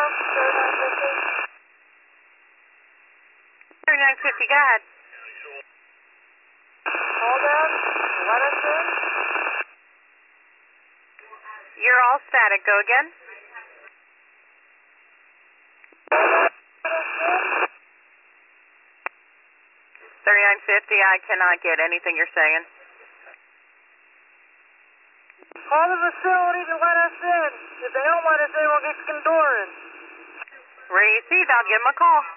3950, go ahead. Call them, let us in. You're all static, go again. 3950, I cannot get anything you're saying. Call the facility to let us in. If they don't let us in, we'll get Skindor in. Received, I'll give them a call.